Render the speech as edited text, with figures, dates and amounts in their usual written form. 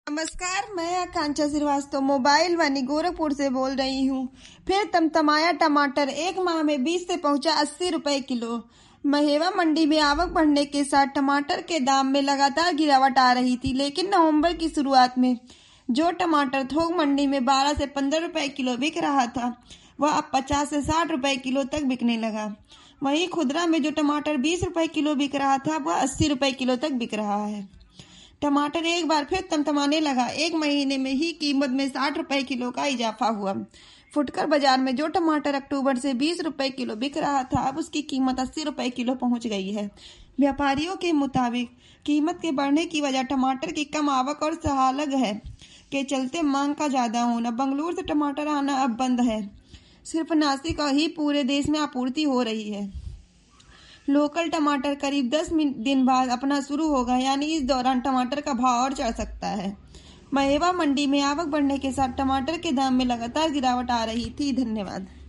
नमस्कार, मैं आकांक्षा श्रीवास्तव मोबाइल वानी गोरखपुर से बोल रही हूँ। फिर तमतमाया टमाटर एक माह में 20 से पहुंचा 80 रुपए किलो। महेवा मंडी में आवक बढ़ने के साथ टमाटर के दाम में लगातार गिरावट आ रही थी, लेकिन नवंबर की शुरुआत में जो टमाटर थोक मंडी में 12 से 15 रुपए किलो बिक रहा था, वह अब 50 से 60 रुपए किलो तक बिकने लगा। वहीं खुदरा में जो टमाटर 20 रुपए किलो बिक रहा था, वह 80 रुपए किलो तक बिक रहा है। टमाटर एक बार फिर तमतमाने लगा। एक महीने में ही कीमत में 60 रुपए किलो का इजाफा हुआ। फुटकर बाजार में जो टमाटर अक्टूबर से 20 रुपए किलो बिक रहा था, अब उसकी कीमत 80 रुपए किलो पहुंच गई है। व्यापारियों के मुताबिक कीमत के बढ़ने की वजह टमाटर की कम आवक और सहालग है के चलते मांग का ज्यादा होना। बंगलुरु से टमाटर आना अब बंद है। सिर्फ नासिक और ही पूरे देश में आपूर्ति हो रही है। लोकल टमाटर करीब 10 दिन बाद अपना शुरू होगा, यानी इस दौरान टमाटर का भाव और चढ़ सकता है। महेवा मंडी में आवक बढ़ने के साथ टमाटर के दाम में लगातार गिरावट आ रही थी। धन्यवाद।